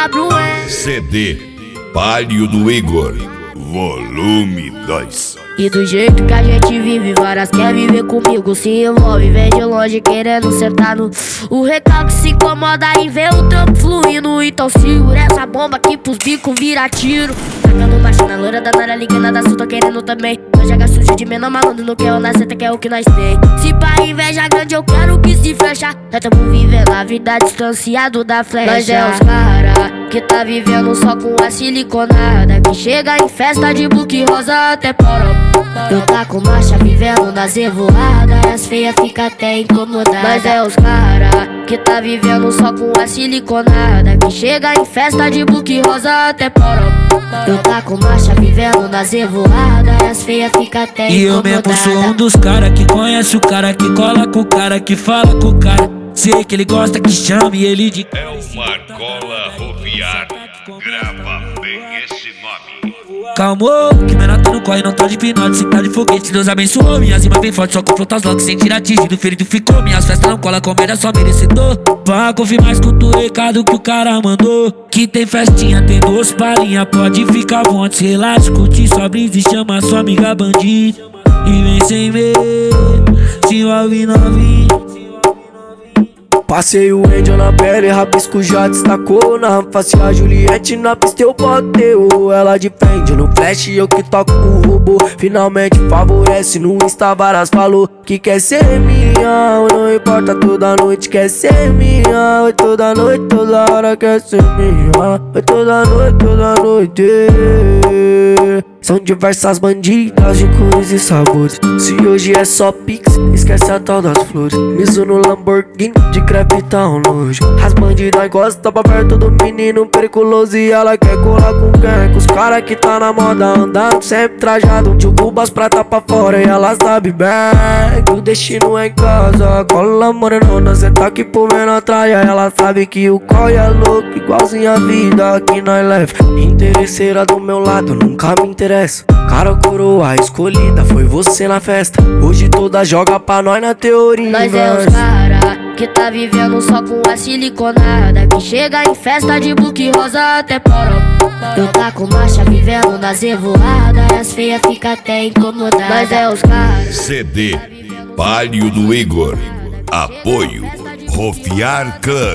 WN. CD Palio do Igor, volume 2. E do jeito que a gente vive, várias quer viver comigo, se envolve, vem de longe querendo sentar no. O recalque se incomoda em ver o trampo fluindo. Então segura essa bomba aqui pros bicos vira tiro. Tacando baixo na loira da Nara, ligando da sul, tô querendo também. Nós joga sujo de menor malandro, não quer o nasceta, que é o que nós tem. Se pra inveja grande eu quero que se fecha. Nós tamo vivendo a vida distanciado da flecha. Nós é os cara que tá vivendo só com a siliconada, que chega em festa de book rosa até poró. Eu tá com marcha vivendo nas revoadas, as feias fica até incomodadas. Mas é os cara que tá vivendo só com a siliconada, que chega em festa de book rosa até poró. Eu tá com marcha vivendo nas revoadas, as feias fica até incomodadas. E eu mesmo sou um dos cara que conhece o cara, que cola com o cara, que fala com o cara. Sei que ele gosta que chame ele de... É o Marcola Roviar, grava bem esse nome. Calmo, que menor tá no corre, não tá de pinote, se tá de foguete, Deus abençoou. Minhas rimas bem forte, só confronta as logo sem tirar atingido, ferido ficou. Minhas festas não cola, comédia só merecedor. Vá confirmar, escuta o recado que o cara mandou. Que tem festinha, tem doce palhinha, pode ficar à vontade, relaxa, curte sua brisa e chama sua amiga bandida. E vem sem medo, se envolve novinho. Passei o Angel na pele, rabisco já destacou. Na face a Juliette, na pista eu botei. Ela de frente no flash, eu que toco o robô. Finalmente favorece, no Insta várias falou que quer ser minha. Não importa, toda noite quer ser minha. Oi, toda noite, toda hora quer ser minha. Oi, toda noite. São diversas bandidas de cores e sabores. Se hoje é só pix, esquece a tal das flores. Miso no Lamborghini, de crepe tá um nojo. As bandidas gostam pra perto do menino periculoso. E ela quer colar com quem? Com os cara que tá na moda, andando sempre trajado. De cubas prata pra fora e ela sabe bem que o destino é em casa. Cola morenona, cê tá aqui por ver na traia. Ela sabe que o coi é louco, igualzinho a vida que nós leva. Interesseira do meu lado, nunca me interessa. Cara, coroa escolhida, foi você na festa. Hoje toda joga pra nós na teoria. Nós é os cara que tá vivendo só com a siliconada, que chega em festa de book rosa até poró. Eu tá com marcha vivendo nas revoadas, as feias fica até incomodadas. Nós é os cara. CD Palio do Igor, apoio Rofiar Club,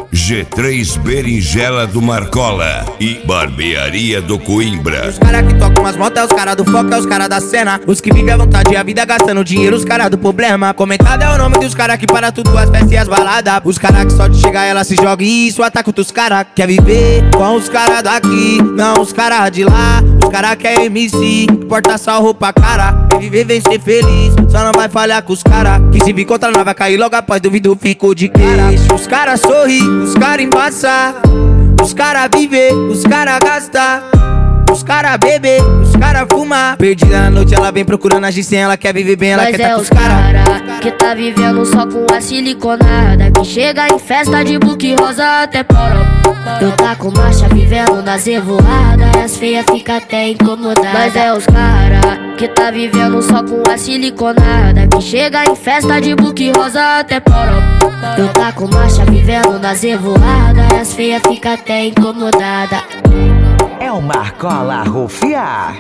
G3 Berinjela do Marcola e Barbearia do Coimbra. Os cara que tocam as motos é os cara do foco, é os cara da cena. Os que vivem à vontade e a vida gastando dinheiro, os cara do problema. Comentado é o nome dos cara que para tudo, as festas e as baladas. Os cara que só de chegar ela se joga e isso ataca outros cara. Quer viver com os cara daqui, não os cara de lá. Os cara que é MC, que porta só roupa cara. Quer viver, vem ser feliz, só não vai falhar com os cara. Que se me encontrar não vai cair logo após, duvido ficou de queixo. Os cara sorri, os cara embaça, os cara viver, os cara gasta, os cara bebe, os cara fuma. Perdida na noite ela vem procurando agir sem, ela quer viver bem, ela quer tá com os cara que tá vivendo só com a siliconada, que chega em festa de book rosa até poró. Eu tá com marcha vivendo nas revoadas, as feias fica até incomodadas. Mas é os cara que tá vivendo só com a siliconada, que chega em festa de book rosa até poró. Eu tá com marcha vivendo nas revoadas, as feias fica até incomodada. É o Marcola Rofiar.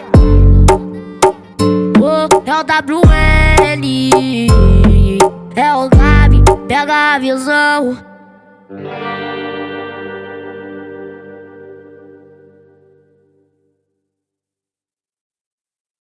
É o WN, é o Gabi, pega a visão.